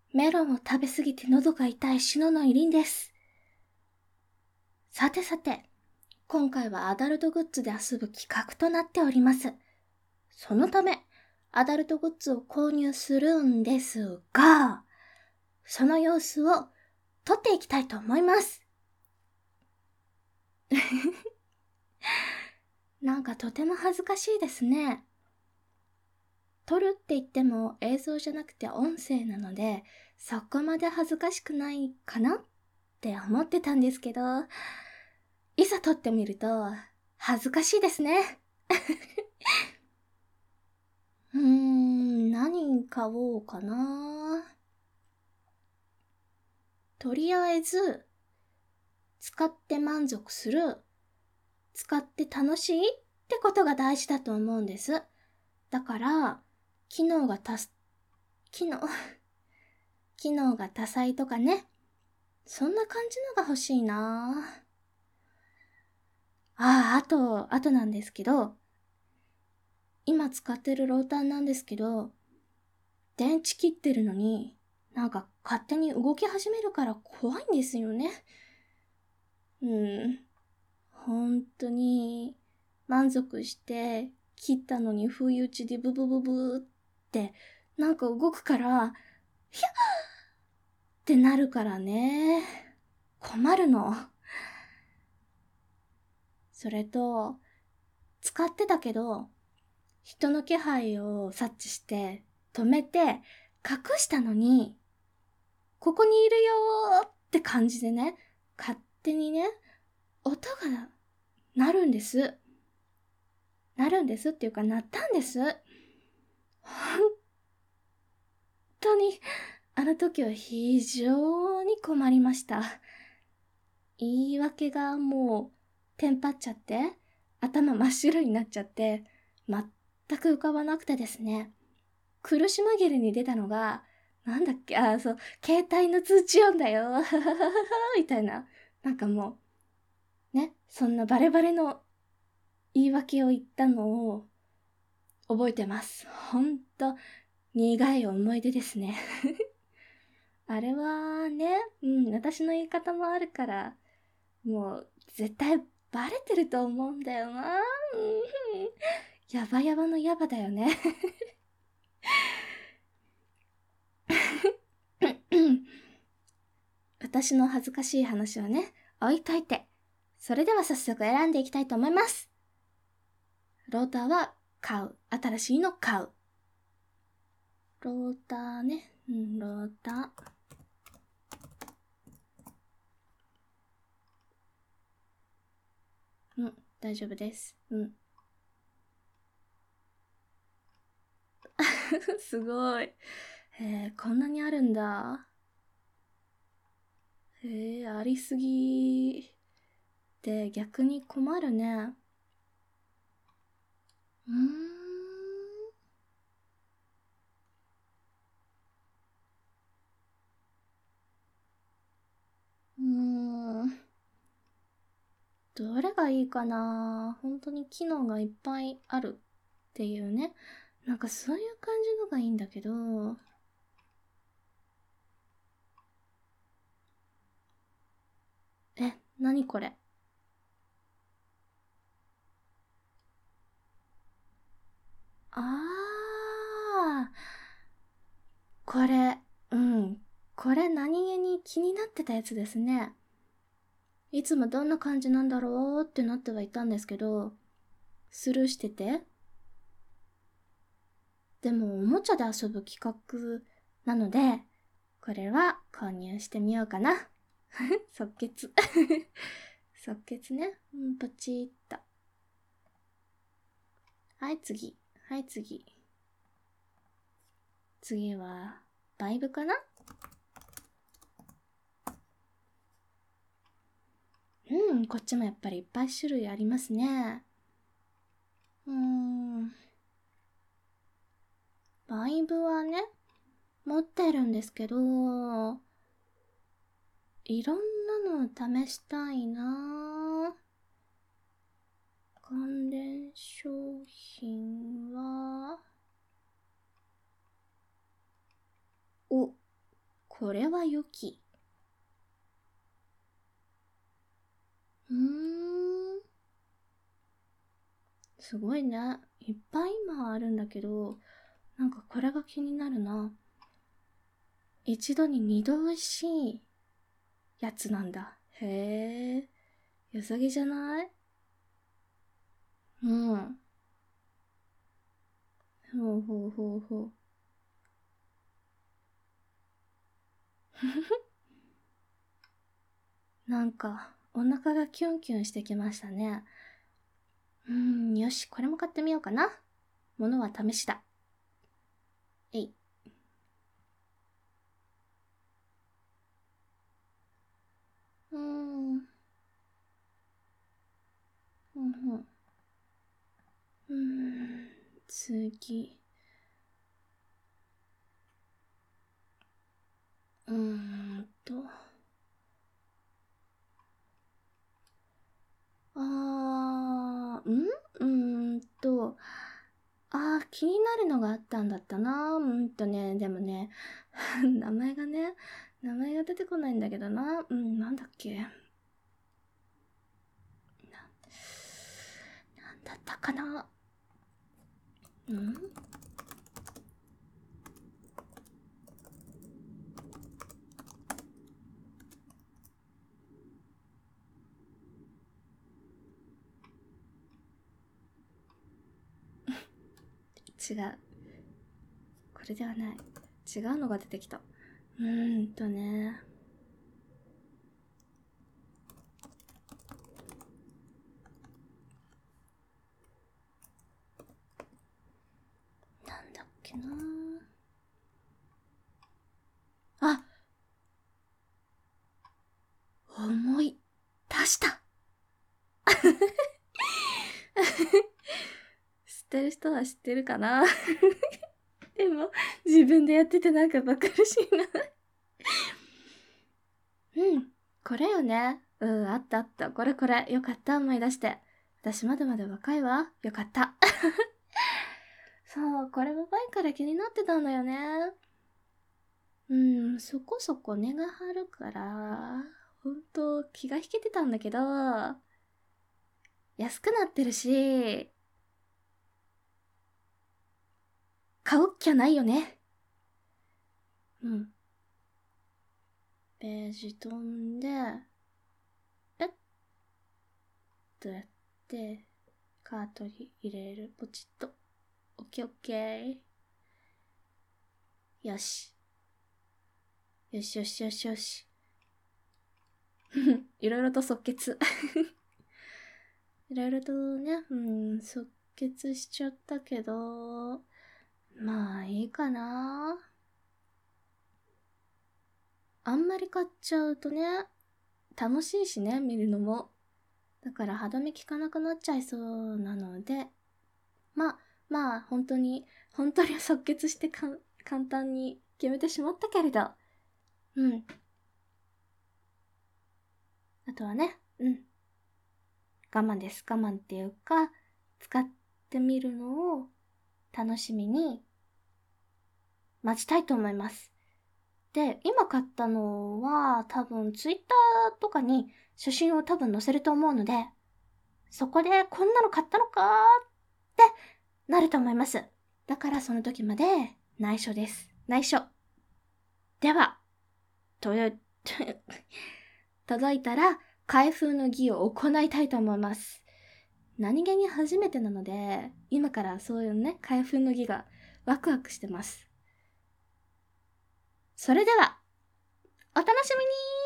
メロンを食べすぎて喉が痛い篠ノ井凛です。さてさて、今回はアダルトグッズで遊ぶ企画となっております。そのため、アダルトグッズを購入するんですが、その様子を撮っていきたいと思います。なんかとても恥ずかしいですね。撮るって言っても映像じゃなくて音声なので、そこまで恥ずかしくないかなって思ってたんですけど、いざ撮ってみると恥ずかしいですね。何買おうかな。とりあえず、使って満足する、使って楽しいってことが大事だと思うんです。だから、機能が多彩とかね、そんな感じのが欲しいな。あとなんですけど、今使ってるローターなんですけど、電池切ってるのに、なんか勝手に動き始めるから怖いんですよね。本当に満足して切ったのに不意打ちでブブブブってなんか動くから、ひゃっってなるからね。困るの。それと、使ってたけど、人の気配を察知して止めて隠したのに、ここにいるよーって感じでね、勝手にね、音が鳴るんです。鳴るんですっていうか、鳴ったんです。本当に、あの時は非常に困りました。言い訳がもう、テンパっちゃって、頭真っ白になっちゃって、全く浮かばなくてですね。苦し紛れに出たのが、なんだっけ、携帯の通知音だよ、みたいな。なんかもう、ね、そんなバレバレの言い訳を言ったのを覚えてます。ほんと、苦い思い出ですね。あれはね、私の言い方もあるから、もう絶対バレてると思うんだよな。やばやばのやばだよね。私の恥ずかしい話はね、置いといて。それでは早速選んでいきたいと思います。ローターは買う。新しいの買う。ローターね。ローター。大丈夫です。すごい。こんなにあるんだ。ありすぎって逆に困るね。うーん。うーん。どれがいいかな。本当に機能がいっぱいあるっていうね。なんかそういう感じのがいいんだけど。何これ。あー。これ、これ何気に気になってたやつですね。いつもどんな感じなんだろうってなってはいたんですけど、スルーしてて。でもおもちゃで遊ぶ企画なので、これは購入してみようかな。即決。即決ね。ポチッと。はい、次。はい、次。次は、バイブかな。こっちもやっぱりいっぱい種類ありますね。バイブはね、持ってるんですけど、いろんなのを試したいな。関連商品は、 これは良き。すごいね。いっぱい今あるんだけど、なんかこれが気になるな。一度に二度美味しいやつなんだ。へえ、良さげじゃない？うん。ほうほうほうほう。なんか、お腹がキュンキュンしてきましたね。よし、これも買ってみようかな。ものは試しだ。えい。うん。次。うーんと。気になるのがあったんだったな。でもね、名前が出てこないんだけどな。なんだっけ。なんだったかな。違う。これではない。違うのが出てきた。ね。なんだっけな。あ、思い出した。知ってる人は知ってるかな。でも、自分でやっててなんかバカらしいな。これよね。あったあった。これ。よかった、思い出して。私まだまだ若いわ。よかった。そう、これも前から気になってたんだよね。そこそこ値が張るから、ほんと気が引けてたんだけど、安くなってるし、買うっきゃないよね。ページ飛んで、とやって、カートに入れる。ポチッと。オッケーオッケー。よし。よし。いろいろと即決。いろいろとね、即決しちゃったけど、まあいいかな。あんまり買っちゃうとね、楽しいしね、見るのも。だから歯止め効かなくなっちゃいそうなので、まあ、本当に即決して簡単に決めてしまったけれど、あとはね、我慢です。我慢っていうか、使ってみるのを楽しみに待ちたいと思います。で、今買ったのは多分ツイッターとかに写真を多分載せると思うので、そこでこんなの買ったのかーってなると思います。だからその時まで内緒です。内緒。では、届いたら開封の儀を行いたいと思います。何気に初めてなので、今からそういうね、開封の儀がワクワクしてます。それでは、お楽しみに。